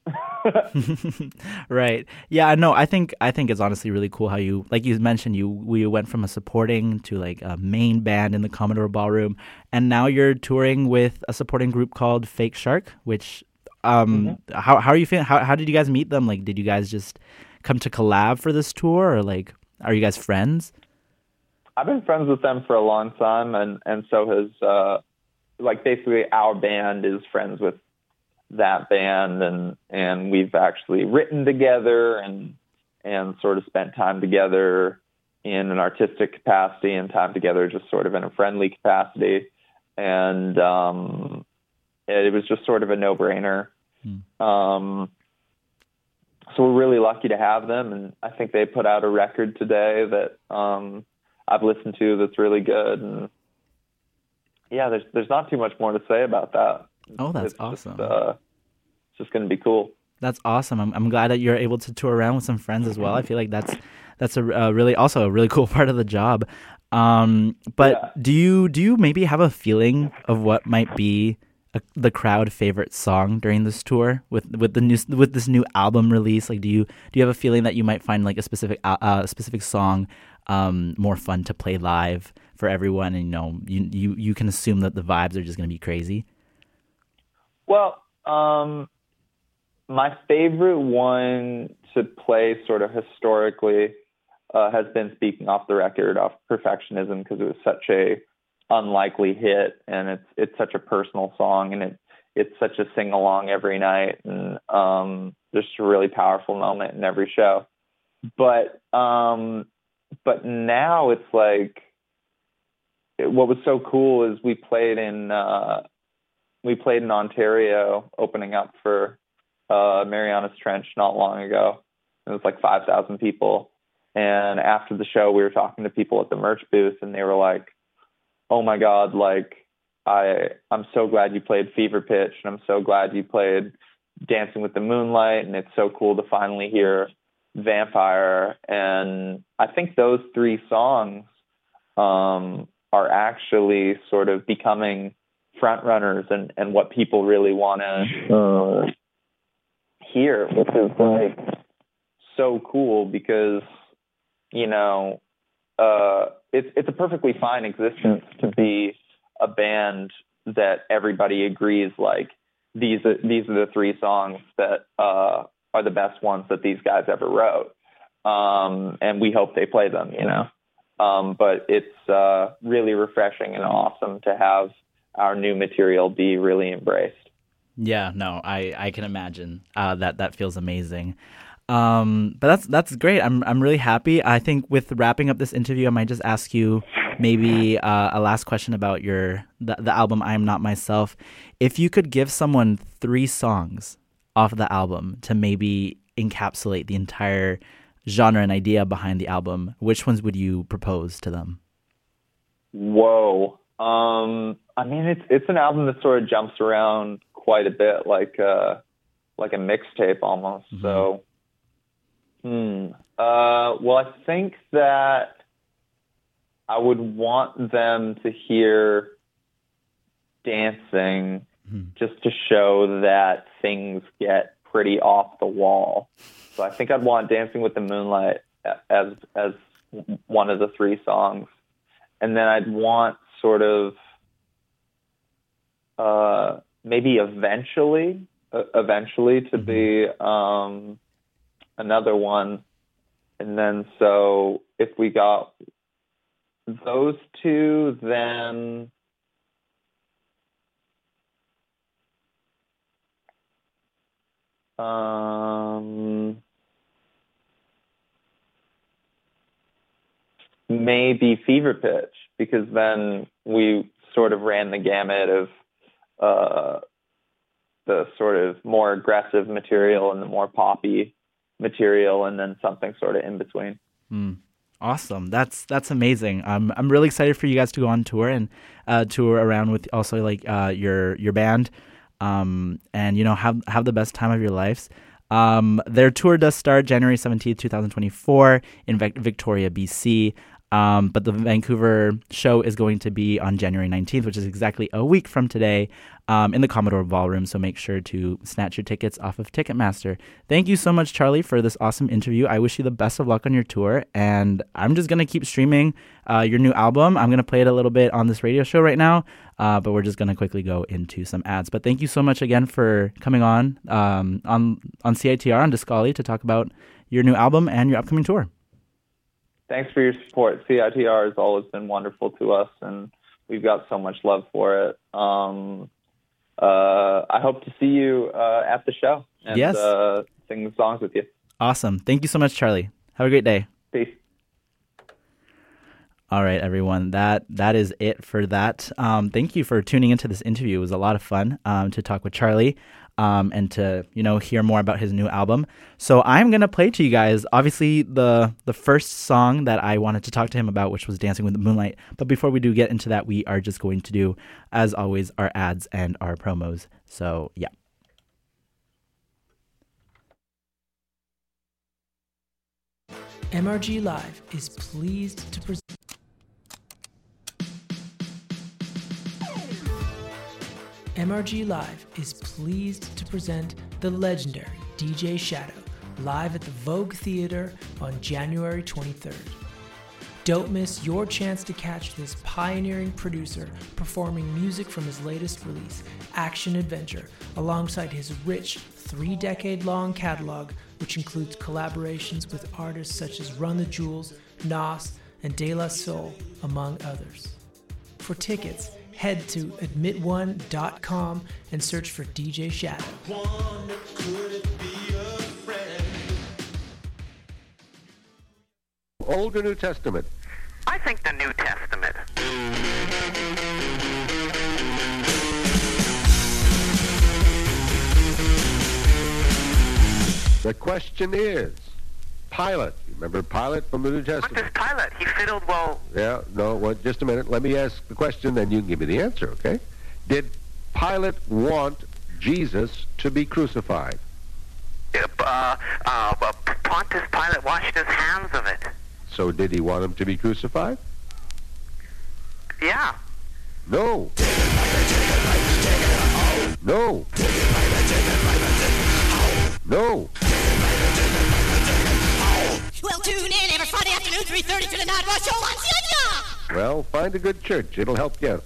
Speaker 1: Right. Yeah, no, I think I think it's honestly really cool how you, like you mentioned, you we went from a supporting to like a main band in the Commodore Ballroom, and now you're touring with a supporting group called Fake Shark, which um mm-hmm. how how are you feeling? How how did you guys meet them? Like, did you guys just come to collab for this tour, or like, are you guys friends?
Speaker 5: I've been friends with them for a long time, and, and so has, uh, like, basically our band is friends with that band, and, and we've actually written together and, and sort of spent time together in an artistic capacity and time together just sort of in a friendly capacity. And um, it was just sort of a no-brainer. Hmm. Um So we're really lucky to have them, and I think they put out a record today that um, I've listened to that's really good. And yeah, there's there's not too much more to say about that.
Speaker 1: Oh, that's
Speaker 5: it's
Speaker 1: awesome.
Speaker 5: Just, uh, it's just going to be cool.
Speaker 1: That's awesome. I'm I'm glad that you're able to tour around with some friends as well. I feel like that's that's a, a really also a really cool part of the job. Um, but
Speaker 5: Yeah.
Speaker 1: do you do you maybe have a feeling of what might be a, the crowd favorite song during this tour with with the new with this new album release? Like, do you do you have a feeling that you might find like a specific uh, uh, specific song um, more fun to play live for everyone? And you know, you you you can assume that the vibes are just going to be crazy.
Speaker 5: Well, um, my favorite one to play sort of historically uh, has been Speaking Off the Record off Perfectionism, because it was such a unlikely hit, and it's it's such a personal song, and it it's such a sing along every night, and um, just a really powerful moment in every show. But um, but now it's like, what was so cool is we played in uh, we played in Ontario, opening up for uh, Marianas Trench not long ago. It was like five thousand people. And after the show, we were talking to people at the merch booth, and they were like, oh my God, like, I, I'm so glad you played Fever Pitch, and I'm so glad you played Dancing with the Moonlight, and it's so cool to finally hear Vampire. And I think those three songs um, are actually sort of becoming front runners and, and what people really want to uh, hear, which is like so cool, because, you know, uh, it's it's a perfectly fine existence to be a band that everybody agrees, like, these are, these are the three songs that uh, are the best ones that these guys ever wrote, um, and we hope they play them, you know. Um, but it's uh, really refreshing and awesome to have our new material be really embraced.
Speaker 1: Yeah, no, I, I can imagine uh, that that feels amazing. Um, but that's that's great. I'm I'm really happy. I think with wrapping up this interview, I might just ask you maybe uh, a last question about your the, the album I Am Not Myself. If you could give someone three songs off the album to maybe encapsulate the entire genre and idea behind the album, which ones would you propose to them?
Speaker 5: Whoa. Um, I mean, it's it's an album that sort of jumps around quite a bit, like uh, like a mixtape almost. Mm-hmm. So, hmm. Uh, well, I think that I would want them to hear Dancing, mm-hmm. just to show that things get pretty off the wall. So I think I'd want Dancing with the Moonlight as as one of the three songs, and then I'd want sort of uh, maybe eventually, uh, eventually to mm-hmm. be um, another one. And then so if we got those two, then um, maybe Fever Pitch, because then we sort of ran the gamut of uh, the sort of more aggressive material and the more poppy material, and then something sort of in between.
Speaker 1: Mm. Awesome. That's that's amazing. Um, I'm really excited for you guys to go on tour and uh, tour around with also like uh, your your band, um, and you know have have the best time of your lives. Um, their tour does start January seventeenth, twenty twenty-four in Vic- Victoria, B C. Um, but the Vancouver show is going to be on January nineteenth, which is exactly a week from today, um, in the Commodore Ballroom. So make sure to snatch your tickets off of Ticketmaster. Thank you so much, Charlie, for this awesome interview. I wish you the best of luck on your tour. And I'm just going to keep streaming uh, your new album. I'm going to play it a little bit on this radio show right now, uh, but we're just going to quickly go into some ads. But thank you so much again for coming on um, on, on C I T R on Discali to talk about your new album and your upcoming tour.
Speaker 5: Thanks for your support. C I T R has always been wonderful to us, and we've got so much love for it. Um, uh, I hope to see you uh, at the show and
Speaker 1: yes.
Speaker 5: uh, sing the songs with you.
Speaker 1: Awesome. Thank you so much, Charlie. Have a great day.
Speaker 5: Peace.
Speaker 1: All right, everyone. That that is it for that. Um, thank you for tuning into this interview. It was a lot of fun um, to talk with Charlie. Um, and to, you know, hear more about his new album. So I'm going to play to you guys, obviously, the the first song that I wanted to talk to him about, which was Dancing with the Moonlight. But before we do get into that, we are just going to do, as always, our ads and our promos. So, yeah.
Speaker 6: M R G Live is pleased to present. M R G Live is pleased to present the legendary D J Shadow live at the Vogue Theater on January twenty-third. Don't miss your chance to catch this pioneering producer performing music from his latest release, Action Adventure, alongside his rich three-decade-long catalog, which includes collaborations with artists such as Run the Jewels, Nas, and De La Soul, among others. For tickets, head to admit one dot com and search for D J Shadow.
Speaker 7: Old or New Testament?
Speaker 8: I think the New Testament.
Speaker 7: The question is, Pilate. You remember Pilate from the New Testament?
Speaker 8: What does Pilate? He fiddled well.
Speaker 7: Yeah, no, well, just a minute. Let me ask the question, then you can give me the answer, okay? Did Pilate want Jesus to be crucified?
Speaker 8: Uh, uh, uh, Pontius Pilate washed his hands of it.
Speaker 7: So did he want him to be crucified?
Speaker 8: Yeah.
Speaker 7: No. No. No.
Speaker 9: Well, tune in every Friday afternoon, three thirty to the Night Rush Show on C N N.
Speaker 7: Well, find a good church. It'll help you out.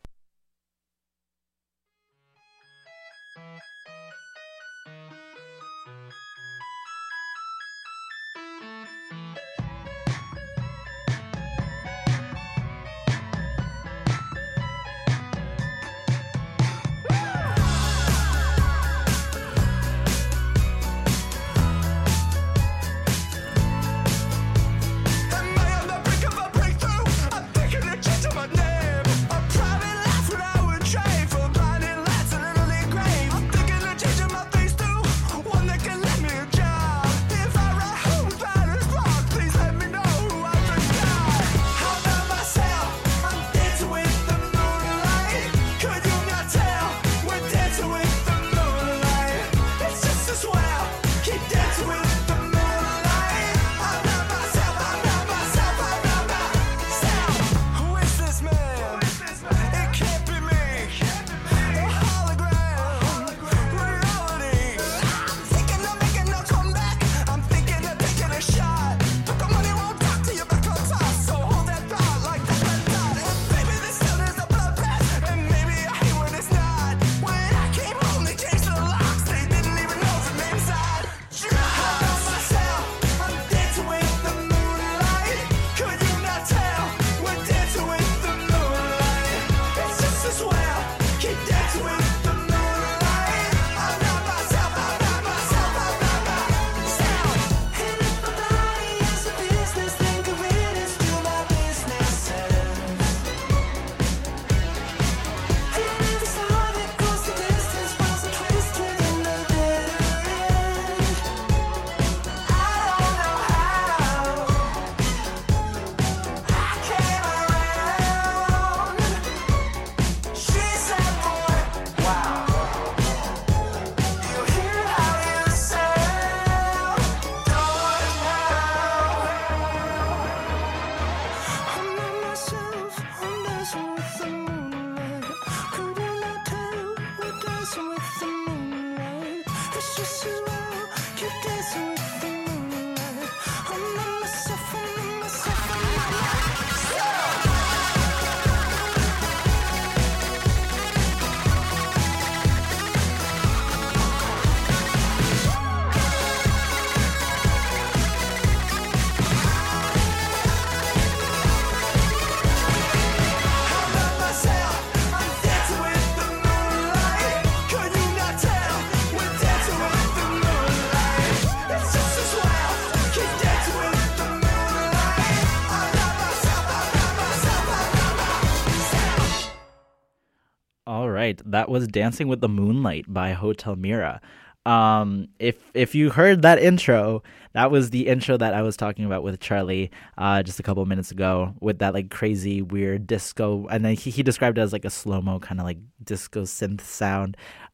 Speaker 1: right. That was Dancing with the Moonlight by Hotel Mira. Um, if if you heard that intro, that was the intro that I was talking about with Charlie uh, just a couple of minutes ago, with that like crazy weird disco, and then he, he described it as like a slow-mo kind of like disco synth sound.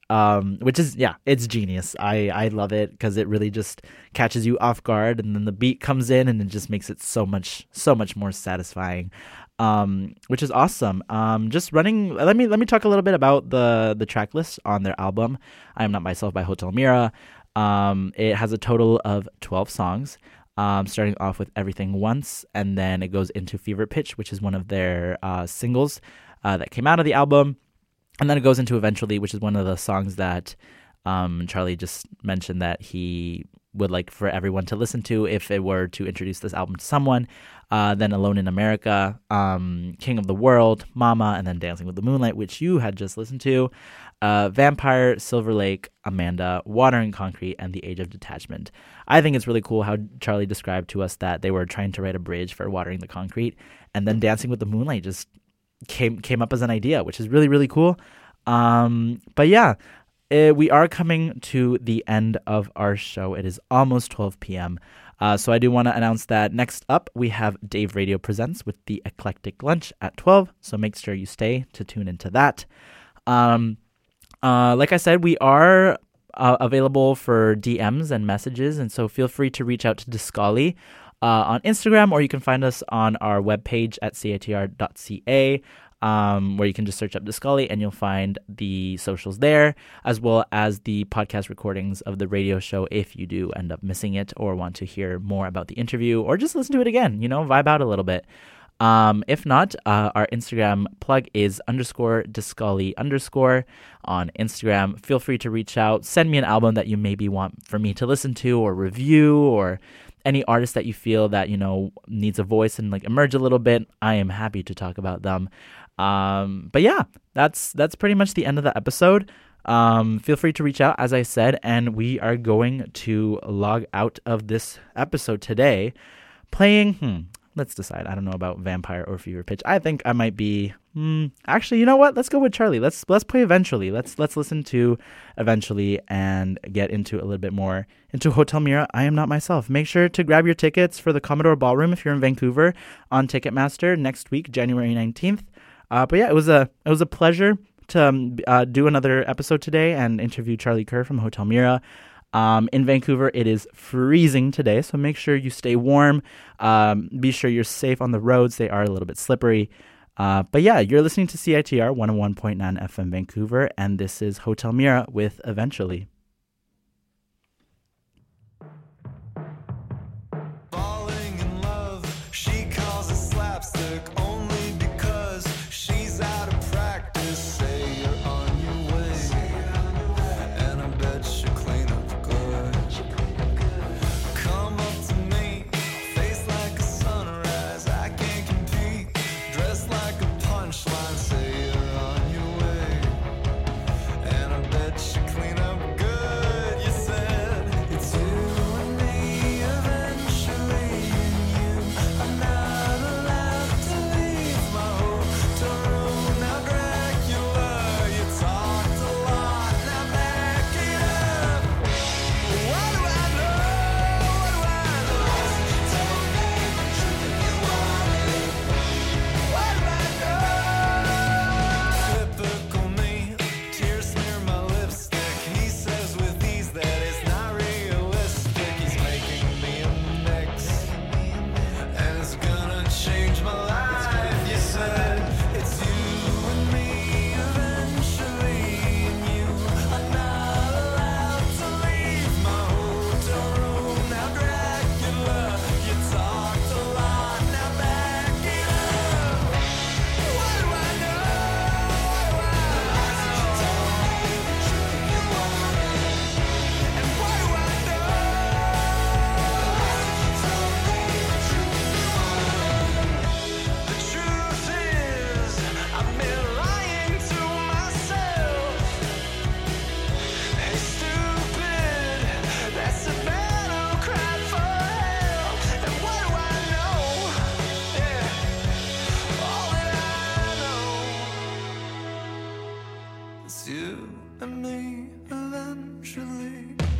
Speaker 1: um, which is, yeah, it's genius. I, I love it because it really just catches you off guard, and then the beat comes in and it just makes it so much, so much more satisfying, um, which is awesome. Um, just running, let me let me talk a little bit about the, the track list on their album, I Am Not Myself by Hotel Mira. Um, it has a total of twelve songs, um, starting off with Everything Once, and then it goes into Fever Pitch, which is one of their uh, singles uh, that came out of the album. And then it goes into Eventually, which is one of the songs that um, Charlie just mentioned that he would like for everyone to listen to if it were to introduce this album to someone. Uh, then Alone in America, um, King of the World, Mama, and then Dancing with the Moonlight, which you had just listened to. Uh, Vampire, Silver Lake, Amanda, Water and Concrete, and The Age of Detachment. I think it's really cool how Charlie described to us that they were trying to write a bridge for Watering the Concrete, and then Dancing with the Moonlight just came came up as an idea, which is really, really cool. Um, but yeah, it, we are coming to the end of our show. It is almost twelve p.m. Uh, so I do want to announce that next up we have Dave Radio Presents with the Eclectic Lunch at twelve. So make sure you stay to tune into that. Um, uh, like I said, we are uh, available for D Ms and messages, and so feel free to reach out to Discali Uh, on Instagram, or you can find us on our webpage at c i t r dot c a, um, where you can just search up Discali and you'll find the socials there, as well as the podcast recordings of the radio show if you do end up missing it or want to hear more about the interview or just listen to it again, you know, vibe out a little bit. Um, if not, uh, our Instagram plug is underscore Discali underscore on Instagram. Feel free to reach out, send me an album that you maybe want for me to listen to or review, or any artist that you feel that, you know, needs a voice and like emerge a little bit. I am happy to talk about them. Um, but yeah, that's that's pretty much the end of the episode. Um, feel free to reach out, as I said, and we are going to log out of this episode today playing, hmm, let's decide. I don't know about Vampire or Fever Pitch. I think I might be, hmm, actually, you know what? Let's go with Charlie. Let's let's play Eventually. Let's let's listen to Eventually and get into a little bit more into Hotel Mira, I Am Not Myself. Make sure to grab your tickets for the Commodore Ballroom if you're in Vancouver on Ticketmaster next week, January nineteenth. Uh, but yeah, it was a it was a pleasure to um, uh, do another episode today and interview Charlie Kerr from Hotel Mira. Um, in Vancouver, it is freezing today, so make sure you stay warm. Um, be sure you're safe on the roads. They are a little bit slippery. Uh, but yeah, you're listening to C I T R one oh one point nine F M Vancouver, and this is Hotel Mira with Eventually.
Speaker 10: Falling in love, she calls it slapstick only because she's out of practice. Say you're on your way, and I bet she'll clean up good. Come up to me, face like a sunrise, I can't compete. Dressed like a punchline, say you're on your way, and I bet she'll clean up good. You said it's you and me eventually, and you are not allowed to leave my hotel room. Now Dracula, you talked a lot, now back it up. What do I know? What do I know? Tell me the truth if you want it. What do I know? Typical me, tears smear my lipstick. He says with ease that it's not realistic. He's making me a mix, and it's gonna change my life. You said it's you and me eventually, and you are not allowed to leave my hotel room. Now Dracula, you talked a lot, now back it up. What do I know? What do I know? Tell me the truth if you want it. And what do I know? Tell me the truth if you want it. The truth is, I've been lying to myself. Hey, stupid, that's a battle cry for help. And what do I know? Yeah, all that I know is you and me eventually.